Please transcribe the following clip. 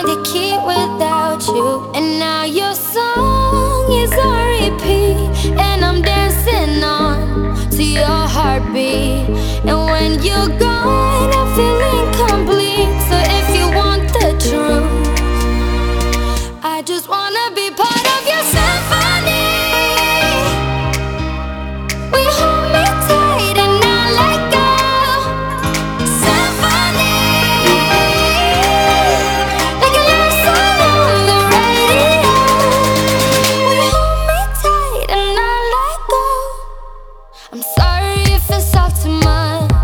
the key without you. And now your song is on repeat, and I'm dancing on to your heartbeat. And when you're gone, I feel incomplete. So if you want the truth, I just wanna be part of your symphony. We hold me tight and not let go. Symphony, like a love song on the radio. We hold me tight and not let go. I'm sorry if it's all too much.